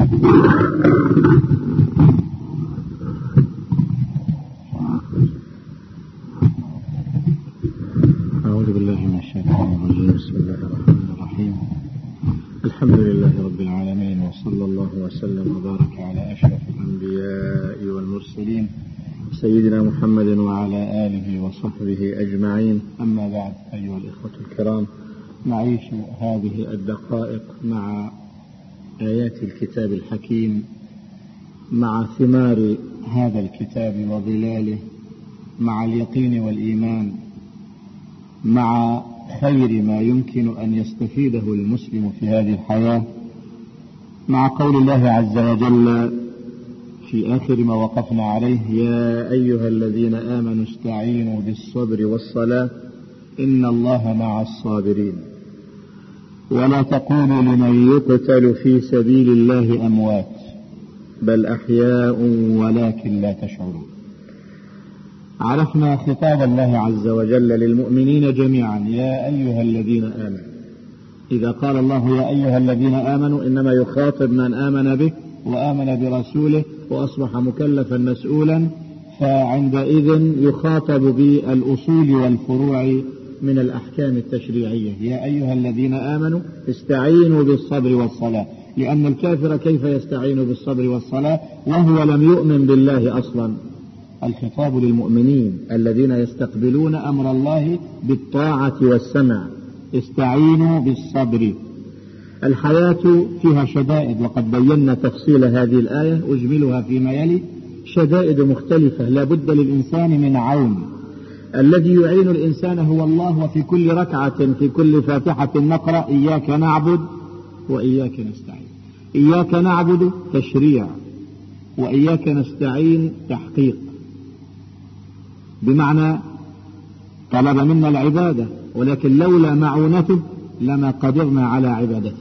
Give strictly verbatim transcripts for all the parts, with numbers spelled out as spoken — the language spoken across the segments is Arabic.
أعوذ بالله من الشيطان الرجيم. بسم الله الرحمن الرحيم. الحمد لله رب العالمين، وصلى الله وسلم وبارك على أشرف الأنبياء والمرسلين سيدنا محمد وعلى آله وصحبه أجمعين. أما بعد، أيها الإخوة الكرام، نعيش هذه الدقائق مع آيات الكتاب الحكيم، مع ثمار هذا الكتاب وظلاله، مع اليقين والإيمان، مع خير ما يمكن أن يستفيده المسلم في هذه الحياة، مع قول الله عز وجل في آخر ما وقفنا عليه: يا أيها الذين آمنوا استعينوا بالصبر والصلاة إن الله مع الصابرين. ولا تقولوا لمن يقتل في سبيل الله أموات بل أحياء ولكن لا تشعرون. عرفنا خطاب الله عز وجل للمؤمنين جميعا: يا أيها الذين آمنوا. إذا قال الله يا أيها الذين آمنوا إنما يخاطب من آمن به وآمن برسوله وأصبح مكلفا مسؤولا، فعندئذ يخاطب بالأصول والفروع من الأحكام التشريعية. يا أيها الذين آمنوا استعينوا بالصبر والصلاة، لأن الكافر كيف يستعين بالصبر والصلاة وهو لم يؤمن بالله أصلا؟ الخطاب للمؤمنين الذين يستقبلون أمر الله بالطاعة والسمع. استعينوا بالصبر. الحياة فيها شدائد، وقد بينا تفصيل هذه الآية أجملها فيما يلي. شدائد مختلفة، لا بد للإنسان من عون. الذي يعين الإنسان هو الله، وفي كل ركعة في كل فاتحة نقرأ: إياك نعبد وإياك نستعين. إياك نعبد تشريع، وإياك نستعين تحقيق، بمعنى طلب منا العبادة، ولكن لولا معونته لما قدرنا على عبادته.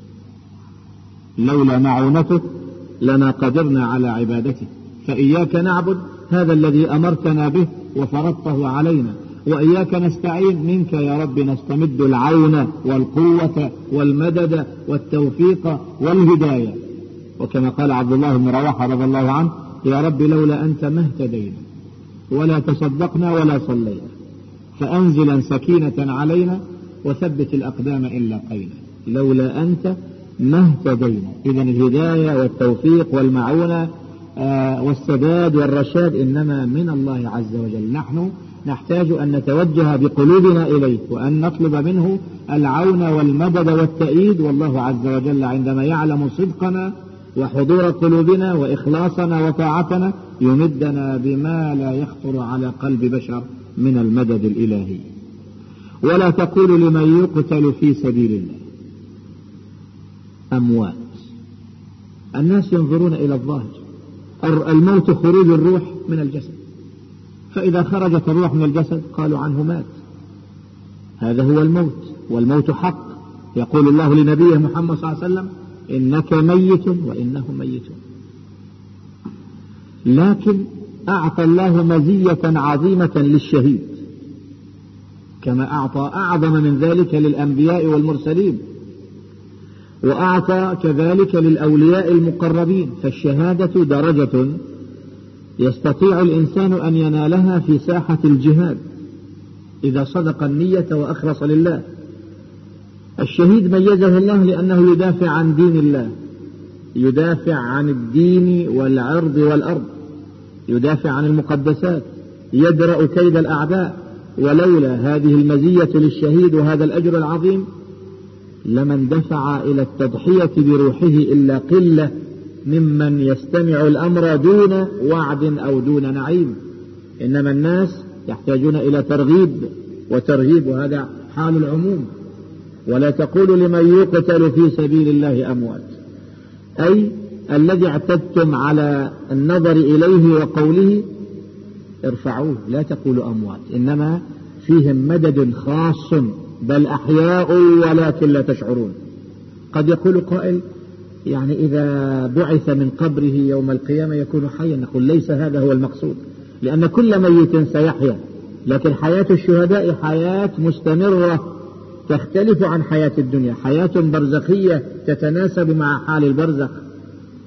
لولا معونته لما قدرنا على عبادته. فإياك نعبد هذا الذي أمرتنا به وفرضته علينا، وإياك نستعين منك يا رب نستمد العون والقوة والمدد والتوفيق والهداية. وكما قال عبد الله بن رواحة رضي الله عنه: يا رب لولا أنت ما اهتدينا ولا تصدقنا ولا صلينا، فأنزلا سكينة علينا وثبت الأقدام إن لاقينا. لولا أنت ما اهتدينا. إذن الهداية والتوفيق والمعونة آه والسداد والرشاد إنما من الله عز وجل. نحن نحتاج أن نتوجه بقلوبنا إليه، وأن نطلب منه العون والمدد والتأييد. والله عز وجل عندما يعلم صدقنا وحضور قلوبنا وإخلاصنا وطاعتنا يمدنا بما لا يخطر على قلب بشر من المدد الإلهي. ولا تقولوا لمن يقتل في سبيل الله أموات. الناس ينظرون إلى الظاهر. الموت خروج الروح من الجسد، فإذا خرجت الروح من الجسد قالوا عنه مات. هذا هو الموت، والموت حق. يقول الله لنبيه محمد صلى الله عليه وسلم: إنك ميت وإنهم ميتون. لكن أعطى الله مزية عظيمة للشهيد، كما أعطى أعظم من ذلك للأنبياء والمرسلين، وأعطى كذلك للأولياء المقربين. فالشهادة درجة يستطيع الإنسان أن ينالها في ساحة الجهاد إذا صدق النية وأخلص لله. الشهيد ميزه الله لأنه يدافع عن دين الله، يدافع عن الدين والعرض والأرض، يدافع عن المقدسات، يدرأ كيد الأعداء. ولولا هذه المزية للشهيد وهذا الأجر العظيم لما اندفع إلى التضحية بروحه إلا قلة ممن يستمع الأمر دون وعد أو دون نعيم. إنما الناس يحتاجون إلى ترغيب وترهيب، وهذا حال العموم. ولا تقولوا لمن يقتل في سبيل الله أموات، أي الذي اعتدتم على النظر إليه وقوله ارفعوه، لا تقولوا أموات، إنما فيهم مدد خاص، بل أحياء ولكن لا تشعرون. قد يقول قائل: يعني إذا بعث من قبره يوم القيامة يكون حيا. نقول ليس هذا هو المقصود، لأن كل ميت سيحيا، لكن حياة الشهداء حياة مستمرة تختلف عن حياة الدنيا، حياة برزخية تتناسب مع حال البرزخ.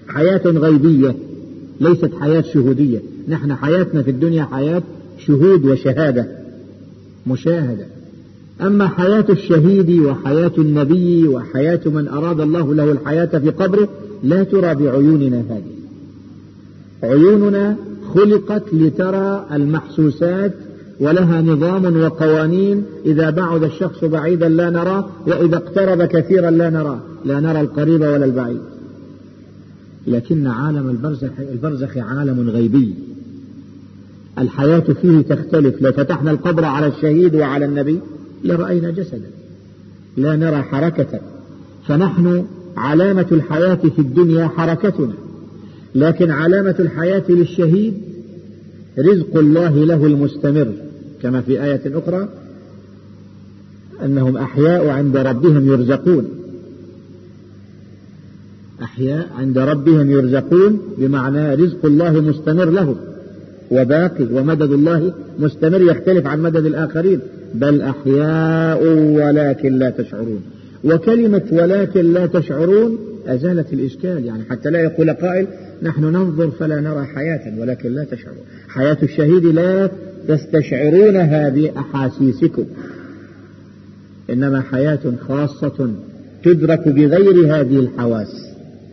حياة غيبية ليست حياة شهودية. نحن حياتنا في الدنيا حياة شهود وشهادة، مشاهدة. أما حياة الشهيد وحياة النبي وحياة من أراد الله له الحياة في قبره لا ترى بعيوننا هذه. عيوننا خلقت لترى المحسوسات ولها نظام وقوانين، إذا بعد الشخص بعيدا لا نراه، وإذا اقترب كثيرا لا نراه، لا نرى القريب ولا البعيد. لكن عالم البرزخ, البرزخ عالم غيبي، الحياة فيه تختلف. لو فتحنا القبر على الشهيد وعلى النبي لرأينا جسدا لا نرى حركة. فنحن علامة الحياة في الدنيا حركتنا، لكن علامة الحياة للشهيد رزق الله له المستمر، كما في آية أخرى أنهم أحياء عند ربهم يرزقون. أحياء عند ربهم يرزقون بمعنى رزق الله مستمر له وباقي، ومدد الله مستمر يختلف عن مدد الآخرين. بل أحياء ولكن لا تشعرون. وكلمة ولكن لا تشعرون أزالت الإشكال، يعني حتى لا يقول قائل نحن ننظر فلا نرى حياة ولكن لا تشعرون. حياة الشهيد لا تستشعرونها بأحاسيسكم، إنما حياة خاصة تدرك بغير هذه الحواس،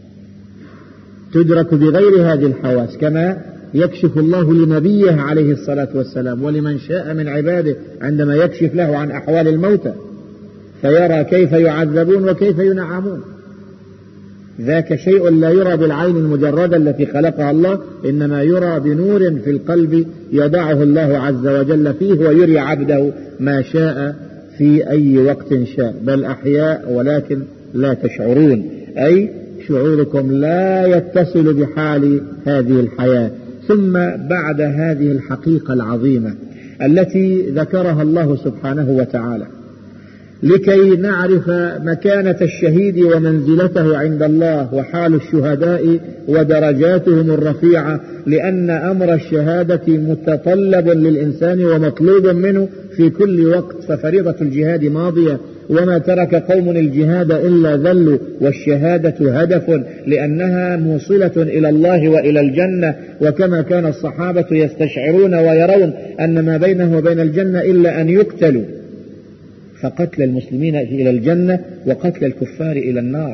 تدرك بغير هذه الحواس، كما يكشف الله لنبيه عليه الصلاة والسلام ولمن شاء من عباده عندما يكشف له عن أحوال الموتى فيرى كيف يعذبون وكيف ينعمون. ذاك شيء لا يرى بالعين المجردة التي خلقها الله، إنما يرى بنور في القلب يضعه الله عز وجل فيه ويري عبده ما شاء في أي وقت شاء. بل أحياء ولكن لا تشعرون، أي شعوركم لا يتصل بحال هذه الحياة. ثم بعد هذه الحقيقة العظيمة التي ذكرها الله سبحانه وتعالى لكي نعرف مكانة الشهيد ومنزلته عند الله وحال الشهداء ودرجاتهم الرفيعة، لأن أمر الشهادة متطلب للإنسان ومطلوب منه في كل وقت، ففريضة الجهاد ماضية، وما ترك قوم الجهاد إلا ذلوا، والشهادة هدف لأنها موصلة إلى الله وإلى الجنة. وكما كان الصحابة يستشعرون ويرون أن ما بينه وبين الجنة إلا أن يقتلوا، فقتل المسلمين إلى الجنة وقتل الكفار إلى النار.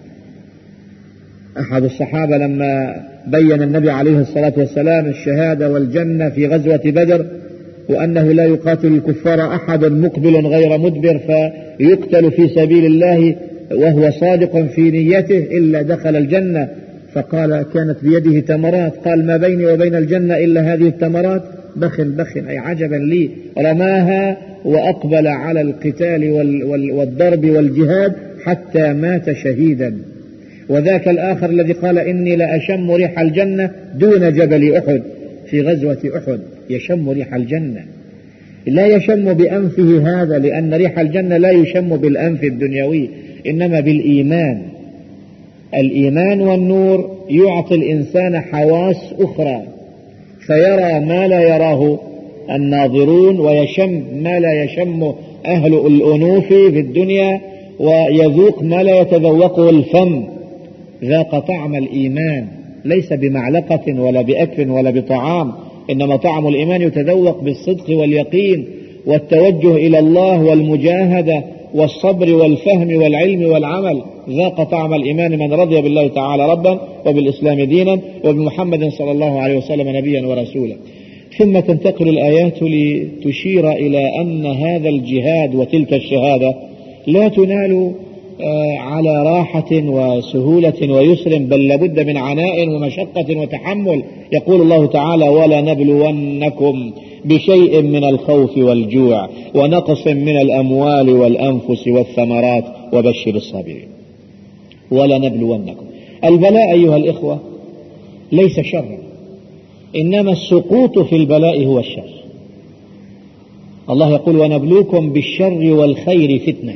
أحد الصحابة لما بين النبي عليه الصلاة والسلام الشهادة والجنة في غزوة بدر، وأنه لا يقاتل الكفار أحد مقبل غير مدبر فيقتل في سبيل الله وهو صادق في نيته إلا دخل الجنة، فقال كانت بيده تمرات، قال ما بيني وبين الجنة إلا هذه التمرات، بخ بخ أي عجبا لي، رماها وأقبل على القتال والضرب والجهاد حتى مات شهيدا. وذاك الآخر الذي قال إني لأشم ريح الجنة دون جبل أحد في غزوة أحد، يشم ريح الجنة، لا يشم بأنفه هذا، لأن ريح الجنة لا يشم بالأنف الدنيوي إنما بالإيمان. الإيمان والنور يعطي الإنسان حواس أخرى، فيرى ما لا يراه الناظرون، ويشم ما لا يشم أهل الأنوف في الدنيا، ويذوق ما لا يتذوقه الفم. ذاق طعم الإيمان ليس بمعلقة ولا بأكل ولا بطعام، إنما طعم الإيمان يتذوق بالصدق واليقين والتوجه إلى الله والمجاهدة والصبر والفهم والعلم والعمل. ذاق طعم الإيمان من رضي بالله تعالى ربا وبالإسلام دينا وبمحمد صلى الله عليه وسلم نبيا ورسولا. ثم تنتقل الآيات لتشير إلى أن هذا الجهاد وتلك الشهادة لا تنال على راحة وسهولة ويسر، بل لابد من عناء ومشقة وتحمل. يقول الله تعالى ولنبلونكم بشيء من الخوف والجوع ونقص من الأموال والأنفس والثمرات وبشر الصابرين. ولنبلونكم، البلاء أيها الإخوة ليس شرا، إنما السقوط في البلاء هو الشر. الله يقول ونبلوكم بالشر والخير فتنة،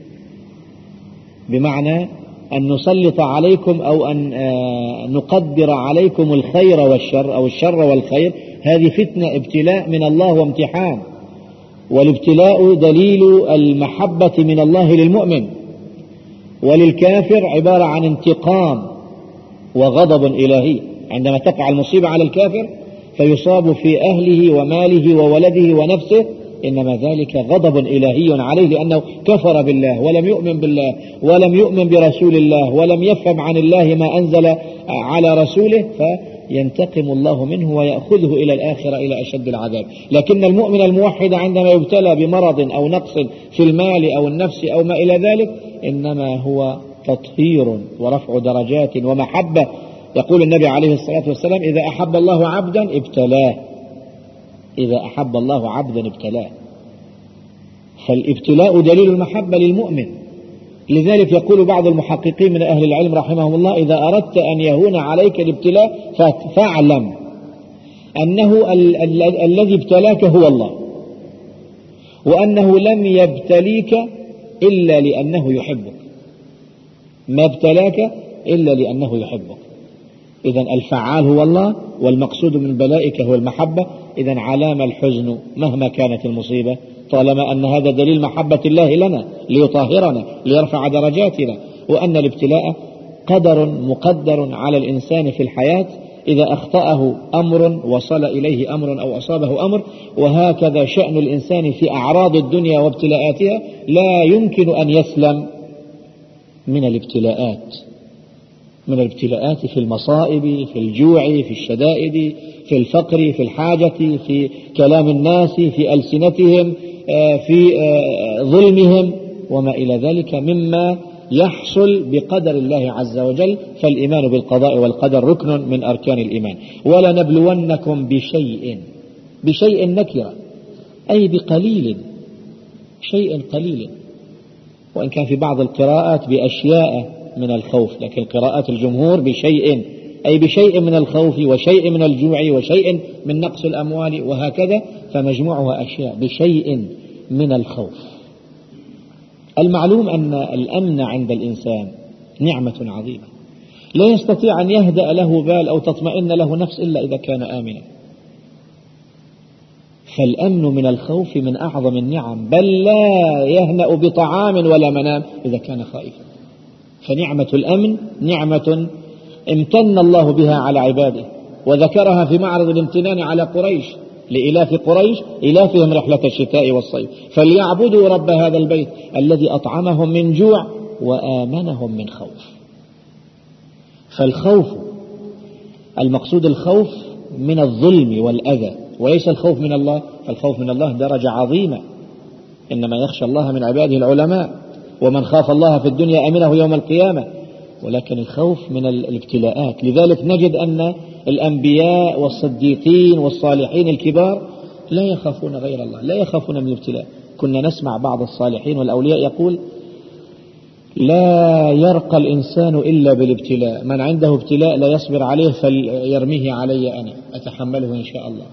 بمعنى أن نسلط عليكم أو أن نقدر عليكم الخير والشر أو الشر والخير، هذه فتنة، ابتلاء من الله وامتحان. والابتلاء دليل المحبة من الله للمؤمن، وللكافر عبارة عن انتقام وغضب إلهي عندما تقع المصيبة على الكافر فيصاب في أهله وماله وولده ونفسه، إنما ذلك غضب إلهي عليه لأنه كفر بالله ولم يؤمن بالله ولم يؤمن برسول الله ولم يفهم عن الله ما أنزل على رسوله، فينتقم الله منه ويأخذه إلى الآخرة إلى أشد العذاب. لكن المؤمن الموحد عندما يبتلى بمرض أو نقص في المال أو النفس أو ما إلى ذلك إنما هو تطهير ورفع درجات ومحبة. يقول النبي عليه الصلاة والسلام: إذا أحب الله عبدا ابتلاه، إذا أحب الله عبدا ابتلاه. فالابتلاء دليل المحبة للمؤمن. لذلك يقول بعض المحققين من أهل العلم رحمهم الله: إذا أردت أن يهون عليك الابتلاء فاعلم أنه ال ال الذي ابتلاك هو الله، وأنه لم يبتليك إلا لأنه يحبك، ما ابتلاك إلا لأنه يحبك. إذن الفعال هو الله، والمقصود من بلائك هو المحبة. إذن علام الحزن مهما كانت المصيبة طالما أن هذا دليل محبة الله لنا ليطهرنا ليرفع درجاتنا، وأن الابتلاء قدر مقدر على الإنسان في الحياة. إذا أخطأه أمر وصل إليه أمر أو أصابه أمر، وهكذا شأن الإنسان في أعراض الدنيا وابتلاءاتها، لا يمكن أن يسلم من الابتلاءات، من الابتلاءات في المصائب، في الجوع، في الشدائد، في الفقر، في الحاجة، في كلام الناس، في ألسنتهم، في ظلمهم وما إلى ذلك مما يحصل بقدر الله عز وجل. فالإيمان بالقضاء والقدر ركن من أركان الإيمان. ولنبلونكم بشيء، بشيء نكرة أي بقليل، شيء قليل، وإن كان في بعض القراءات بأشياء من الخوف، لكن قراءات الجمهور بشيء أي بشيء من الخوف وشيء من الجوع وشيء من نقص الأموال وهكذا، فمجموعها أشياء بشيء من الخوف. المعلوم أن الأمن عند الإنسان نعمة عظيمة، لا يستطيع أن يهدأ له بال أو تطمئن له نفس إلا إذا كان آمنا. فالأمن من الخوف من أعظم النعم، بل لا يهنأ بطعام ولا منام إذا كان خائفا. فنعمة الأمن نعمة امتن الله بها على عباده، وذكرها في معرض الامتنان على قريش: لإلاف قريش إلافهم رحلة الشتاء والصيف فليعبدوا رب هذا البيت الذي أطعمهم من جوع وآمنهم من خوف. فالخوف المقصود الخوف من الظلم والأذى، وليس الخوف من الله. فالخوف من الله درجة عظيمة، إنما يخشى الله من عباده العلماء، ومن خاف الله في الدنيا أمنه يوم القيامة. ولكن الخوف من الابتلاءات. لذلك نجد أن الأنبياء والصديقين والصالحين الكبار لا يخافون غير الله، لا يخافون من الابتلاء. كنا نسمع بعض الصالحين والأولياء يقول: لا يرقى الإنسان إلا بالابتلاء، من عنده ابتلاء لا يصبر عليه فليرميه علي أنا أتحمله إن شاء الله.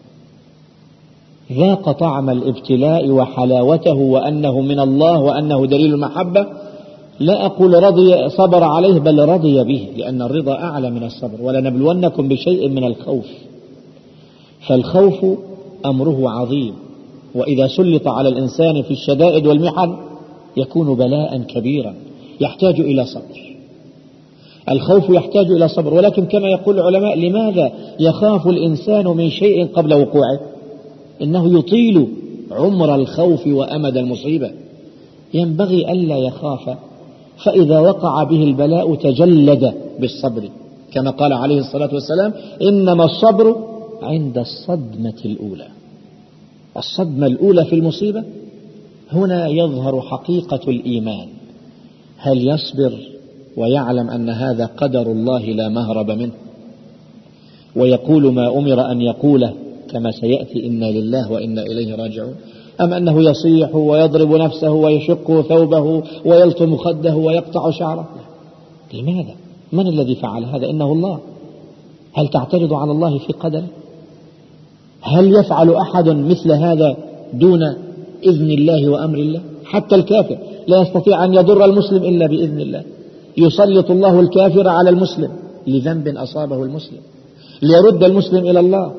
ذاق طعم الابتلاء وحلاوته وأنه من الله وأنه دليل المحبة. لا أقول رضي صبر عليه، بل رضي به، لأن الرضا أعلى من الصبر. ولنبلونكم بشيء من الخوف. فالخوف أمره عظيم، وإذا سلط على الإنسان في الشدائد والمحن يكون بلاء كبيرا يحتاج إلى صبر. الخوف يحتاج إلى صبر. ولكن كما يقول العلماء: لماذا يخاف الإنسان من شيء قبل وقوعه؟ إنه يطيل عمر الخوف وأمد المصيبة. ينبغي ألا يخاف، فإذا وقع به البلاء تجلد بالصبر، كما قال عليه الصلاة والسلام: إنما الصبر عند الصدمة الأولى. الصدمة الأولى في المصيبة، هنا يظهر حقيقة الإيمان. هل يصبر ويعلم أن هذا قدر الله لا مهرب منه، ويقول ما أمر أن يقوله كما سيأتي: إنا لله وإنا إليه راجعون، أم أنه يصيح ويضرب نفسه ويشق ثوبه ويلطم خده ويقطع شعره؟ لماذا؟ من الذي فعل هذا؟ إنه الله. هل تعترض على الله في قدره؟ هل يفعل أحد مثل هذا دون إذن الله وأمر الله؟ حتى الكافر لا يستطيع أن يضر المسلم إلا بإذن الله. يسلط الله الكافر على المسلم لذنب أصابه المسلم، ليرد المسلم إلى الله،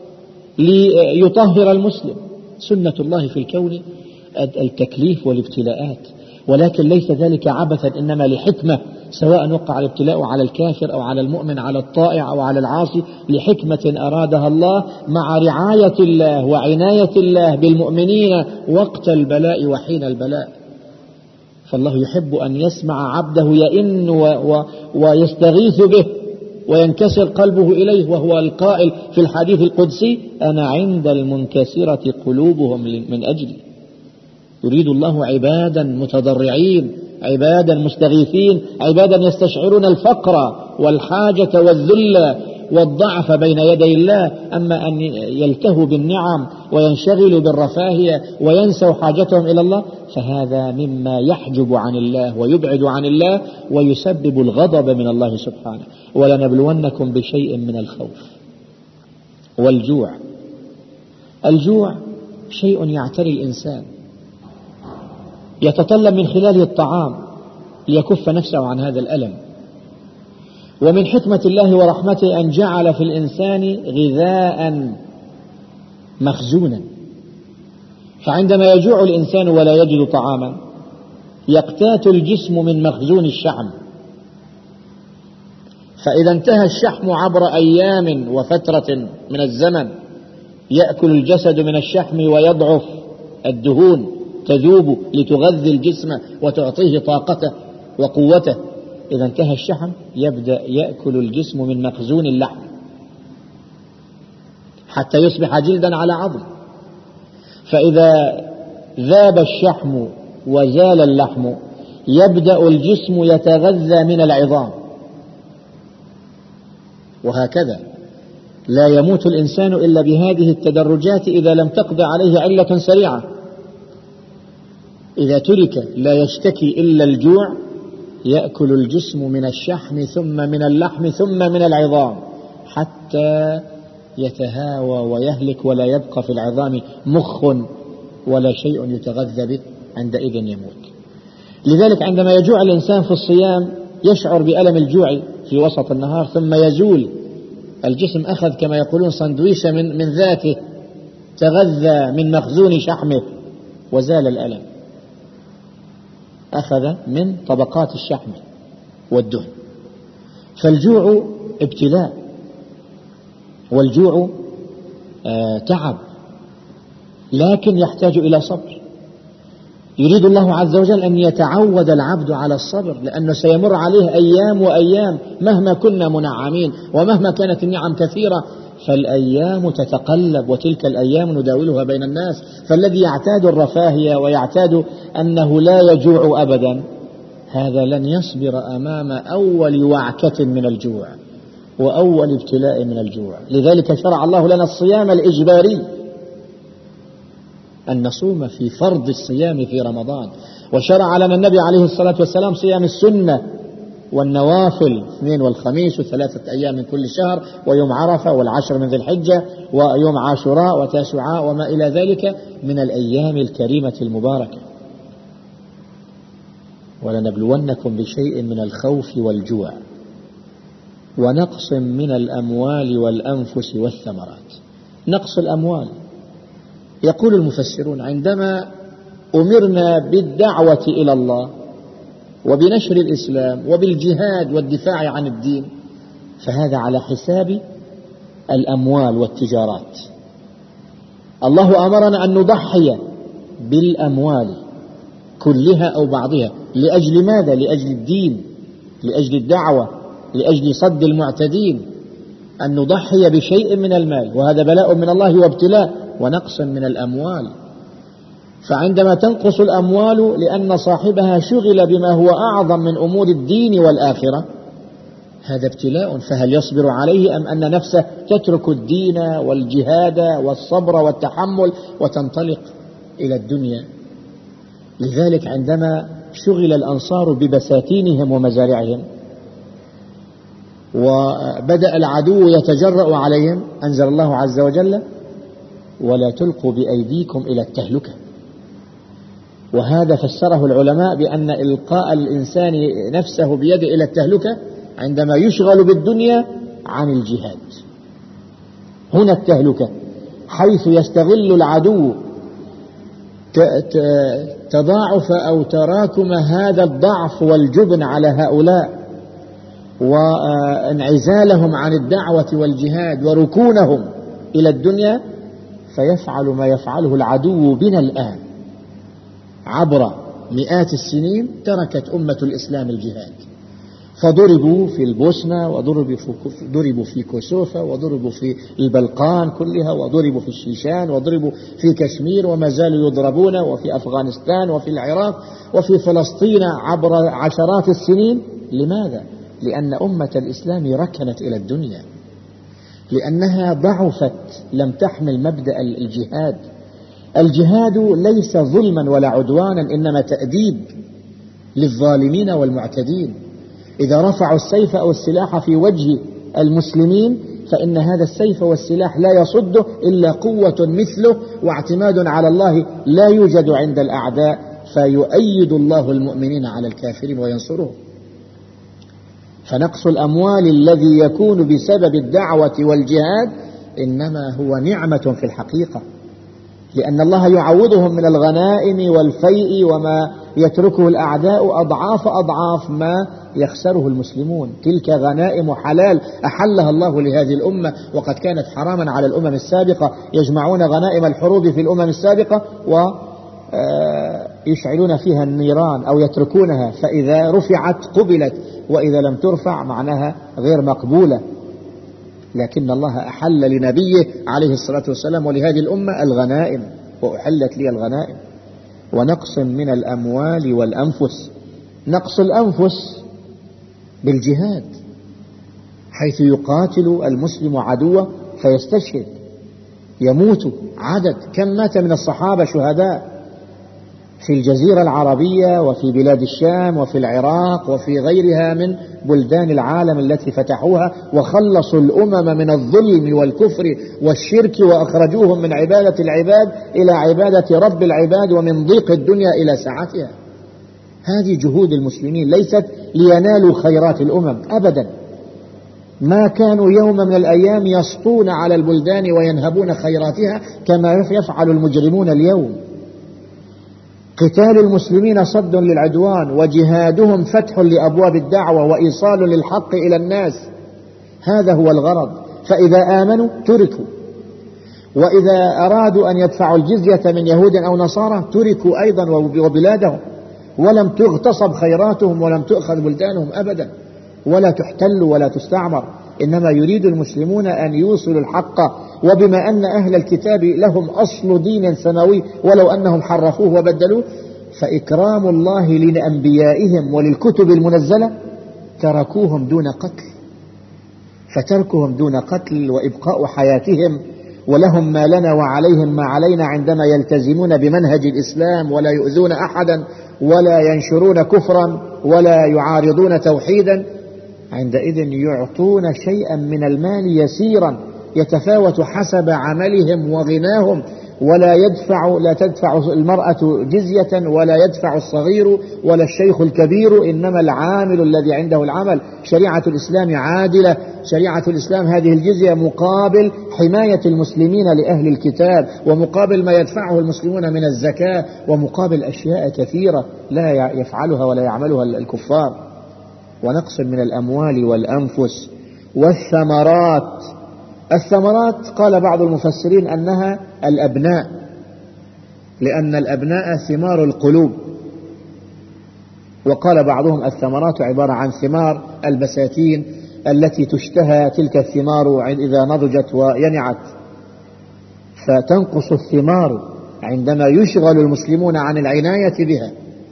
ليطهر المسلم. سنة الله في الكون التكليف والابتلاءات، ولكن ليس ذلك عبثا، إنما لحكمة سواء وقع الابتلاء على الكافر أو على المؤمن، على الطائع أو على العاصي، لحكمة أرادها الله مع رعاية الله وعناية الله بالمؤمنين وقت البلاء وحين البلاء. فالله يحب أن يسمع عبده يئن و و ويستغيث به وينكسر قلبه إليه، وهو القائل في الحديث القدسي: أنا عند المنكسرة قلوبهم من أجلي. يريد الله عبادا متضرعين، عبادا مستغيثين، عبادا يستشعرون الفقر والحاجة والذل والضعف بين يدي الله. أما أن يلتهوا بالنعم وينشغلوا بالرفاهية وينسوا حاجتهم إلى الله، فهذا مما يحجب عن الله ويبعد عن الله ويسبب الغضب من الله سبحانه. ولنبلونكم بشيء من الخوف والجوع. الجوع شيء يعتري الإنسان، يتطلب من خلاله الطعام ليكف نفسه عن هذا الألم. ومن حكمة الله ورحمته أن جعل في الإنسان غذاء مخزونا، فعندما يجوع الإنسان ولا يجد طعاما يقتات الجسم من مخزون الشحم، فإذا انتهى الشحم عبر أيام وفترة من الزمن يأكل الجسد من الشحم ويضعف الدهون تذوب لتغذي الجسم وتعطيه طاقته وقوته. إذا انتهى الشحم يبدأ يأكل الجسم من مخزون اللحم حتى يصبح جلدا على عظم. فإذا ذاب الشحم وزال اللحم يبدأ الجسم يتغذى من العظام، وهكذا لا يموت الإنسان إلا بهذه التدرجات إذا لم تقضى عليه علة سريعة. إذا ترك لا يشتكي إلا الجوع يأكل الجسم من الشحم ثم من اللحم ثم من العظام حتى يتهاوى ويهلك ولا يبقى في العظام مخ ولا شيء يتغذى به، عندئذ يموت. لذلك عندما يجوع الإنسان في الصيام يشعر بألم الجوع في وسط النهار، ثم يزول الجسم، أخذ كما يقولون سندويشة من, من ذاته، تغذى من مخزون شحمه وزال الألم، أخذ من طبقات الشحم والدهن. فالجوع ابتلاء، والجوع آه تعب، لكن يحتاج إلى صبر. يريد الله عز وجل أن يتعود العبد على الصبر، لأنه سيمر عليه أيام وأيام مهما كنا منعمين ومهما كانت النعم كثيرة، فالأيام تتقلب وتلك الأيام نداولها بين الناس. فالذي يعتاد الرفاهية ويعتاد أنه لا يجوع أبدا هذا لن يصبر أمام أول وعكة من الجوع وأول ابتلاء من الجوع. لذلك شرع الله لنا الصيام الإجباري، أن نصوم في فرض الصيام في رمضان، وشرع لنا النبي عليه الصلاة والسلام صيام السنة والنوافل الاثنين والخميس وثلاثة أيام من كل شهر، ويوم عرفة والعشر من ذي الحجة ويوم عاشوراء وتاسعاء وما إلى ذلك من الأيام الكريمة المباركة. ولنبلونكم بشيء من الخوف والجوع ونقص من الأموال والأنفس والثمرات. نقص الأموال، يقول المفسرون عندما أمرنا بالدعوة إلى الله وبنشر الإسلام وبالجهاد والدفاع عن الدين فهذا على حساب الأموال والتجارات. الله أمرنا أن نضحي بالأموال كلها أو بعضها. لأجل ماذا؟ لأجل الدين، لأجل الدعوة، لأجل صد المعتدين، أن نضحي بشيء من المال، وهذا بلاء من الله وابتلاء. ونقص من الأموال، فعندما تنقص الأموال لأن صاحبها شغل بما هو أعظم من أمور الدين والآخرة هذا ابتلاء، فهل يصبر عليه أم أن نفسه تترك الدين والجهاد والصبر والتحمل وتنطلق إلى الدنيا؟ لذلك عندما شغل الأنصار ببساتينهم ومزارعهم وبدأ العدو يتجرأ عليهم أنزل الله عز وجل ولا تلقوا بأيديكم إلى التهلكة. وهذا فسره العلماء بأن إلقاء الإنسان نفسه بيده إلى التهلكة عندما يشغل بالدنيا عن الجهاد. هنا التهلكة حيث يستغل العدو تضاعف أو تراكم هذا الضعف والجبن على هؤلاء وانعزالهم عن الدعوة والجهاد وركونهم إلى الدنيا، فيفعل ما يفعله العدو بنا الآن. عبر مئات السنين تركت أمة الإسلام الجهاد، فضربوا في البوسنة، وضربوا في, ضربوا في كوسوفا، وضربوا في البلقان كلها، وضربوا في الشيشان، وضربوا في كشمير، وما زالوا يضربون، وفي أفغانستان، وفي العراق، وفي فلسطين عبر عشرات السنين. لماذا؟ لأن أمة الإسلام ركنت إلى الدنيا، لأنها ضعفت، لم تحمل مبدأ الجهاد. الجهاد ليس ظلما ولا عدوانا، إنما تأديب للظالمين والمعتدين. إذا رفعوا السيف أو السلاح في وجه المسلمين فإن هذا السيف والسلاح لا يصده إلا قوة مثله واعتماد على الله لا يوجد عند الأعداء، فيؤيد الله المؤمنين على الكافرين وينصرهم. فنقص الأموال الذي يكون بسبب الدعوة والجهاد إنما هو نعمة في الحقيقة، لأن الله يعوضهم من الغنائم والفيء وما يتركه الأعداء أضعاف أضعاف ما يخسره المسلمون. تلك غنائم حلال أحلها الله لهذه الأمة، وقد كانت حراما على الأمم السابقة، يجمعون غنائم الحروب في الأمم السابقة ويشعلون فيها النيران أو يتركونها، فإذا رفعت قبلت، وإذا لم ترفع معناها غير مقبولة. لكن الله أحل لنبيه عليه الصلاة والسلام ولهذه الأمة الغنائم، وأحلت لي الغنائم. ونقص من الأموال والأنفس، نقص الأنفس بالجهاد، حيث يقاتل المسلم عدوه فيستشهد يموت. عدد كم مات من الصحابة شهداء في الجزيرة العربية وفي بلاد الشام وفي العراق وفي غيرها من بلدان العالم التي فتحوها، وخلصوا الأمم من الظلم والكفر والشرك، وأخرجوهم من عبادة العباد إلى عبادة رب العباد، ومن ضيق الدنيا إلى سعتها. هذه جهود المسلمين، ليست لينالوا خيرات الأمم أبدا. ما كانوا يوم من الأيام يسطون على البلدان وينهبون خيراتها كما يفعل المجرمون اليوم. قتال المسلمين صد للعدوان، وجهادهم فتح لأبواب الدعوة وإيصال للحق إلى الناس، هذا هو الغرض. فإذا آمنوا تركوا، وإذا أرادوا أن يدفعوا الجزية من يهود أو نصارى تركوا أيضا وبلادهم، ولم تغتصب خيراتهم ولم تؤخذ بلدانهم أبدا، ولا تحتل ولا تستعمر. إنما يريد المسلمون أن يوصلوا الحق، وبما أن أهل الكتاب لهم أصل دين سماوي ولو أنهم حرفوه وبدلوه، فإكرام الله لأنبيائهم وللكتب المنزلة تركوهم دون قتل. فتركهم دون قتل وإبقاء حياتهم ولهم ما لنا وعليهم ما علينا عندما يلتزمون بمنهج الإسلام، ولا يؤذون أحدا ولا ينشرون كفرا ولا يعارضون توحيدا، عندئذ يعطون شيئا من المال يسيرا يتفاوت حسب عملهم وغناهم، ولا يدفع لا تدفع المرأة جزية ولا يدفع الصغير ولا الشيخ الكبير، إنما العامل الذي عنده العمل. شريعة الإسلام عادلة، شريعة الإسلام هذه الجزية مقابل حماية المسلمين لأهل الكتاب، ومقابل ما يدفعه المسلمون من الزكاة، ومقابل أشياء كثيرة لا يفعلها ولا يعملها الكفار. ونقص من الأموال والأنفس والثمرات. الثمرات قال بعض المفسرين أنها الأبناء، لأن الأبناء ثمار القلوب، وقال بعضهم الثمرات عبارة عن ثمار البساتين التي تشتهى تلك الثمار إذا نضجت وينعت، فتنقص الثمار عندما يشغل المسلمون عن العناية بها،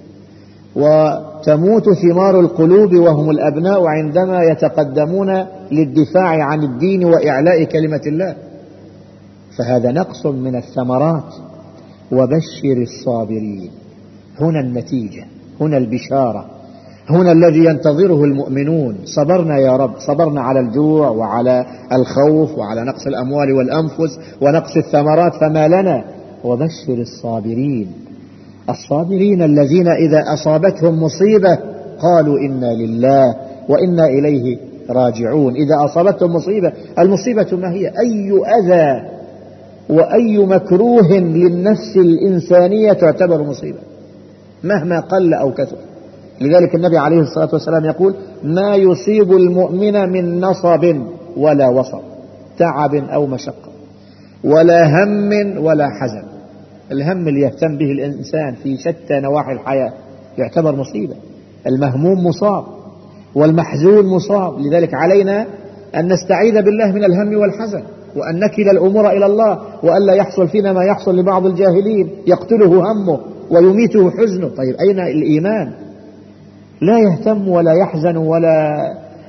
وتموت ثمار القلوب وهم الأبناء عندما يتقدمون للدفاع عن الدين وإعلاء كلمة الله. فهذا نقص من الثمرات. وبشر الصابرين، هنا النتيجة، هنا البشارة، هنا الذي ينتظره المؤمنون. صبرنا يا رب، صبرنا على الجوع وعلى الخوف وعلى نقص الأموال والأنفس ونقص الثمرات، فما لنا؟ وبشر الصابرين، الصابرين الذين إذا أصابتهم مصيبة قالوا إنا لله وإنا إليه راجعون. إذا أصابتهم مصيبة، المصيبة ما هي؟ أي أذى وأي مكروه للنفس الإنسانية تعتبر مصيبة مهما قل أو كثر. لذلك النبي عليه الصلاة والسلام يقول: ما يصيب المؤمن من نصب ولا وصب، تعب أو مشقة، ولا هم ولا حزن. الهم اللي يهتم به الإنسان في شتى نواحي الحياة يعتبر مصيبة. المهموم مصاب والمحزون مصاب. لذلك علينا أن نستعيذ بالله من الهم والحزن، وأن نكل الأمور إلى الله، وأن لا يحصل فينا ما يحصل لبعض الجاهلين، يقتله همه ويميته حزنه. طيب أين الإيمان؟ لا يهتم ولا يحزن ولا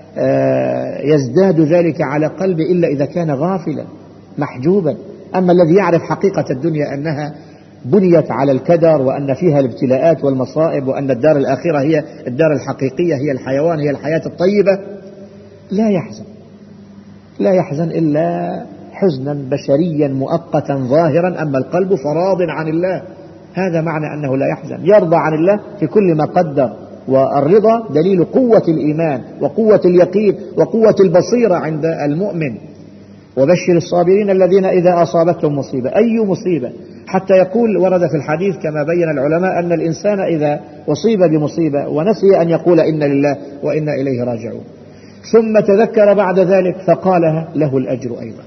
يزداد ذلك على قلبه إلا إذا كان غافلا محجوبا. أما الذي يعرف حقيقة الدنيا أنها بنيت على الكدر، وأن فيها الابتلاءات والمصائب، وأن الدار الآخرة هي الدار الحقيقية، هي الحيوان، هي الحياة الطيبة، لا يحزن لا يحزن إلا حزنا بشريا مؤقتا ظاهرا. أما القلب فراض عن الله، هذا معنى أنه لا يحزن، يرضى عن الله في كل ما قدر. والرضا دليل قوة الإيمان وقوة اليقين وقوة البصيرة عند المؤمن. وبشر الصابرين الذين إذا أصابتهم مصيبة، أي مصيبة، حتى يقول ورد في الحديث كما بين العلماء أن الإنسان إذا أصيب بمصيبة ونسي أن يقول إنا لله وإنا إليه راجعون، ثم تذكر بعد ذلك فقالها، له الأجر أيضا.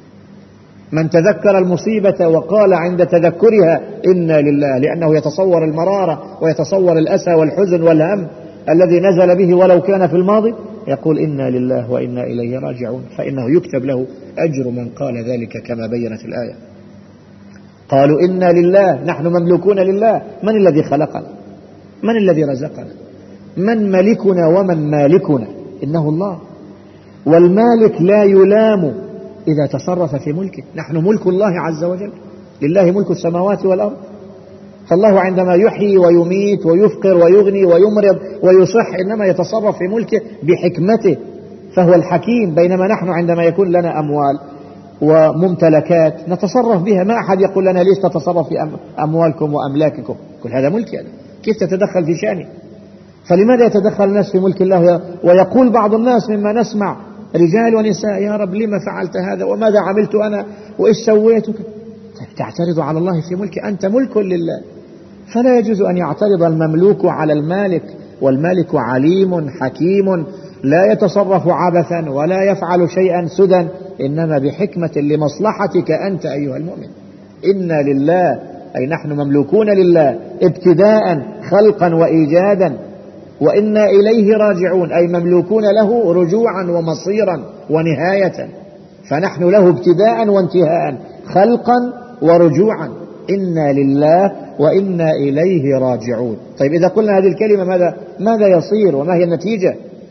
من تذكر المصيبة وقال عند تذكرها إنا لله، لأنه يتصور المرارة ويتصور الأسى والحزن والهم الذي نزل به ولو كان في الماضي، يقول إنا لله وإنا إليه راجعون، فإنه يكتب له أجر من قال ذلك كما بينت الآية. قالوا إنا لله، نحن مملوكون لله. من الذي خلقنا؟ من الذي رزقنا؟ من ملكنا ومن مالكنا؟ إنه الله. والمالك لا يلام إذا تصرف في ملكه. نحن ملك الله عز وجل، لله ملك السماوات والأرض. فالله عندما يحيي ويميت ويفقر ويغني ويمرض ويصح إنما يتصرف في ملكه بحكمته، فهو الحكيم. بينما نحن عندما يكون لنا أموال وممتلكات نتصرف بها، ما أحد يقول لنا ليش تتصرف في أموالكم وأملاككم، كل هذا ملك يعني. كيف تتدخل في شأنه؟ فلماذا يتدخل الناس في ملك الله؟ ويقول بعض الناس مما نسمع، رجال ونساء: يا رب لما فعلت هذا، وماذا عملت أنا، وإيش سويت؟ تعترض على الله في ملك، أنت ملك لله. فلا يجوز أن يعترض المملوك على المالك، والمالك عليم حكيم لا يتصرف عبثا ولا يفعل شيئا سدى، إنما بحكمة لمصلحتك أنت أيها المؤمن. إنا لله، أي نحن مملوكون لله ابتداء خلقا وإيجادا، وإنا إليه راجعون، أي مملوكون له رجوعا ومصيرا ونهاية. فنحن له ابتداء وانتهاء، خلقا ورجوعا. إنا لله وإنا إليه راجعون. طيب إذا قلنا هذه الكلمة ماذا, ماذا يصير وما هي النتيجة؟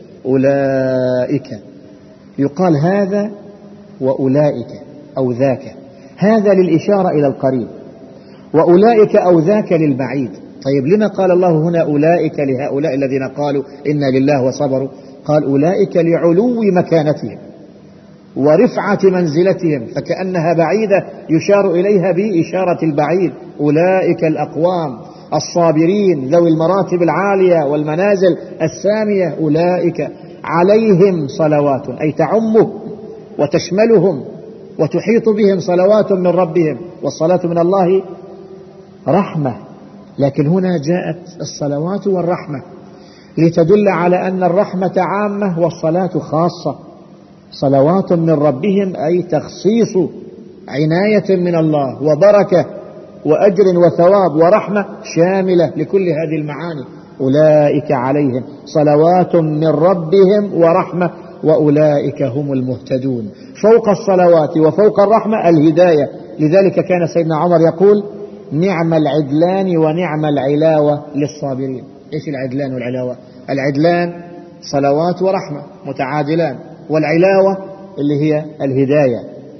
أولئك، يقال هذا وأولئك أو ذاك، هذا للإشارة إلى القريب، وأولئك أو ذاك للبعيد. طيب لما قال الله هنا أولئك لهؤلاء الذين قالوا إنا لله وصبروا؟ قال أولئك لعلو مكانتهم ورفعة منزلتهم، فكأنها بعيدة يشار إليها بإشارة البعيد. أولئك الأقوام الصابرين ذوي المراتب العالية والمنازل السامية، أولئك عليهم صلوات، أي تعمهم وتشملهم وتحيط بهم صلوات من ربهم. والصلاة من الله رحمة، لكن هنا جاءت الصلوات والرحمة لتدل على أن الرحمة عامة والصلاة خاصة. صلوات من ربهم أي تخصيص عناية من الله وبركة وأجر وثواب ورحمة شاملة لكل هذه المعاني. أولئك عليهم صلوات من ربهم ورحمة وأولئك هم المهتدون. فوق الصلوات وفوق الرحمة الهداية. لذلك كان سيدنا عمر يقول: نعم العدلان ونعم العلاوة للصابرين. إيش العدلان والعلاوة؟ العدلان صلوات ورحمة متعادلان، والعلاوة اللي هي الهداية.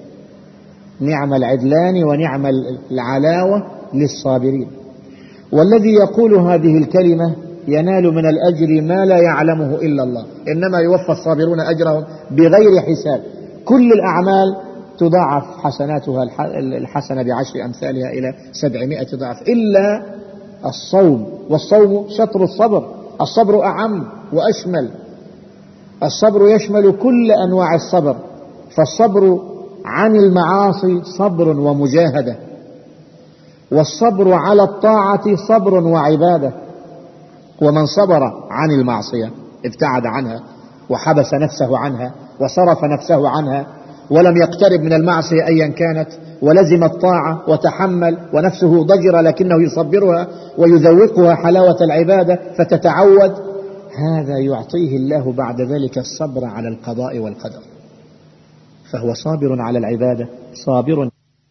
نعم العدلان ونعم العلاوة للصابرين. والذي يقول هذه الكلمة ينال من الأجر ما لا يعلمه إلا الله، إنما يوفى الصابرون أجرهم بغير حساب. كل الأعمال تضاعف حسناتها الحسنة بعشر أمثالها إلى سبعمائة ضعف، إلا الصوم، والصوم شطر الصبر. الصبر أعم وأشمل، الصبر يشمل كل أنواع الصبر. فالصبر عن المعاصي صبر ومجاهدة، والصبر على الطاعة صبر وعبادة، ومن صبر عن المعصية ابتعد عنها وحبس نفسه عنها وصرف نفسه عنها ولم يقترب من المعصية أيا كانت، ولزم الطاعة وتحمل ونفسه ضجر لكنه يصبرها ويذوقها حلاوة العبادة فتتعود، هذا يعطيه الله بعد ذلك الصبر على القضاء والقدر، فهو صابر على العبادة صابر.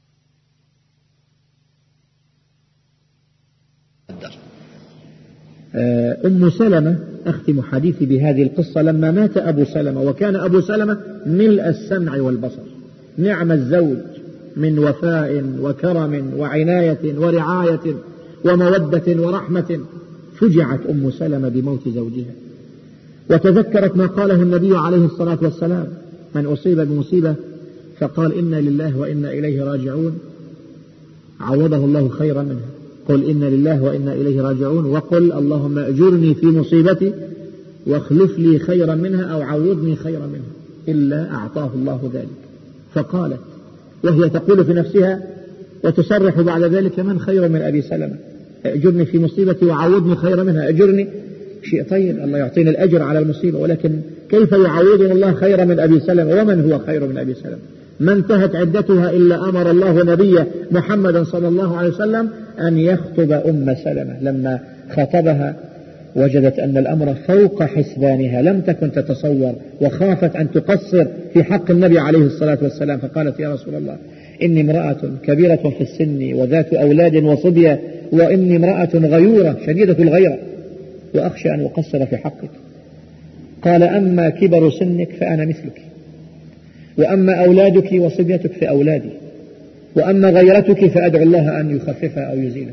أم سلمة، أختم حديثي بهذه القصة، لما مات أبو سلمة وكان أبو سلمة ملء السمع والبصر، نعم الزوج من وفاء وكرم وعناية ورعاية ومودة ورحمة، فجعت أم سلمة بموت زوجها وتذكرت ما قاله النبي عليه الصلاة والسلام: من أصيب بمصيبة فقال إنا لله وإنا إليه راجعون عوضه الله خيرا منها. قل إنا لله وإنا إليه راجعون، وقل اللهم أجرني في مصيبتي واخلف لي خيرا منها أو عوضني خيرا منها، إلا أعطاه الله ذلك. فقالت وهي تقول في نفسها وتصرح بعد ذلك: من خير من أبي سلمة؟ أجرني في مصيبتي وعوضني خيرا منها. أجرني شيء طيب، الله يعطيني الأجر على المصيبة، ولكن كيف يعوضني الله خيرا من أبي سلمة؟ ومن هو خير من أبي سلمة؟ ما انتهت عدتها إلا أمر الله نبيه محمدا صلى الله عليه وسلم أن يخطب أم سلمة. لما خطبها وجدت أن الأمر فوق حسبانها، لم تكن تتصور وخافت أن تقصر في حق النبي عليه الصلاة والسلام، فقالت: يا رسول الله، إني امرأة كبيرة في السن وذات أولاد وصبية، وإني امرأة غيورة شديدة الغيرة، وأخشى أن أقصر في حقك. قال: أما كبر سنك فأنا مثلك، وأما أولادك وصبيتك فأولادي، وأما غيرتك فأدعو الله أن يخففها أو يزيلها.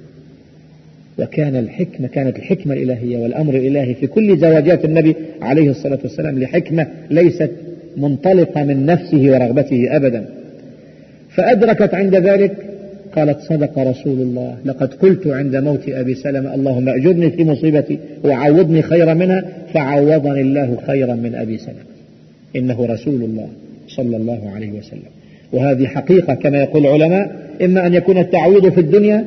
وكان الحكمة كانت الحكمة الإلهية والأمر الإلهي في كل زواجات النبي عليه الصلاة والسلام لحكمة ليست منطلقة من نفسه ورغبته أبدا. فأدركت عند ذلك قالت: صدق رسول الله، لقد قلت عند موت أبي سلمة اللهم أجرني في مصيبتي وعوضني خيرا منها، فعوضني الله خيرا من أبي سلمة، إنه رسول الله صلى الله عليه وسلم. وهذه حقيقة كما يقول العلماء: إما أن يكون التعويض في الدنيا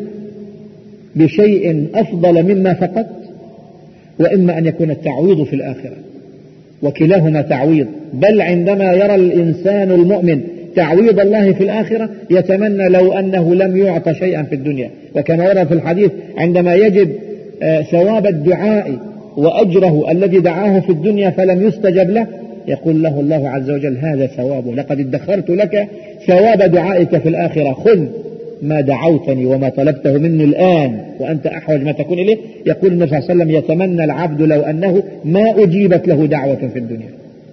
بشيء أفضل مما فقدت، وإما أن يكون التعويض في الآخرة، وكلاهما تعويض. بل عندما يرى الإنسان المؤمن تعويض الله في الآخرة يتمنى لو أنه لم يعطى شيئا في الدنيا. وكما ورد في الحديث: عندما يجد ثواب الدعاء وأجره الذي دعاه في الدنيا فلم يستجب له، يقول له الله عز وجل: هذا ثوابه، لقد ادخرت لك ثواب دعائك في الآخرة، خذ ما دعوتني وما طلبته مني الآن وأنت أحوج ما تكون إليه. يقول النبي صلى الله عليه وسلم: يتمنى العبد لو أنه ما أجيبت له دعوة في الدنيا،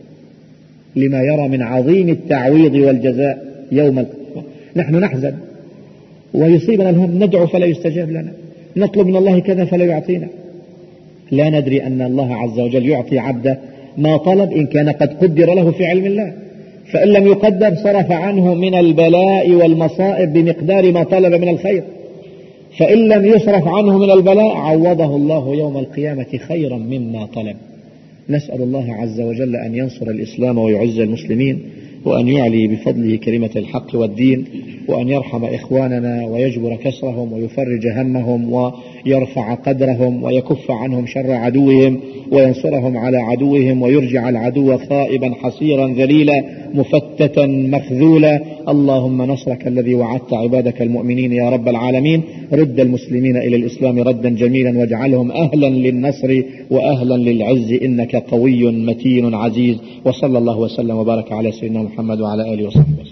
لما يرى من عظيم التعويض والجزاء يوم القيامة. نحن نحزن ويصيبنا الهم، ندعو فلا يستجاب لنا، نطلب من الله كذا فلا يعطينا، لا ندري أن الله عز وجل يعطي عبده ما طلب إن كان قد قدر له في علم الله، فإن لم يقدر صرف عنه من البلاء والمصائب بمقدار ما طلب من الخير، فإن لم يصرف عنه من البلاء عوضه الله يوم القيامة خيرا مما طلب. نسأل الله عز وجل أن ينصر الإسلام ويعز المسلمين، وأن يعلي بفضله كلمة الحق والدين، وأن يرحم إخواننا ويجبر كسرهم ويفرج همهم ويرفع قدرهم ويكف عنهم شر عدوهم وينصرهم على عدوهم ويرجع العدو خائبا حسيرا ذليلا مفتتا مخذولا. اللهم نصرك الذي وعدت عبادك المؤمنين يا رب العالمين، رد المسلمين إلى الإسلام ردا جميلا، واجعلهم أهلا للنصر وأهلا للعز، إنك قوي متين عزيز. وصلى الله وسلم وبارك على سيدنا محمد وعلى آله وصحبه وسلم.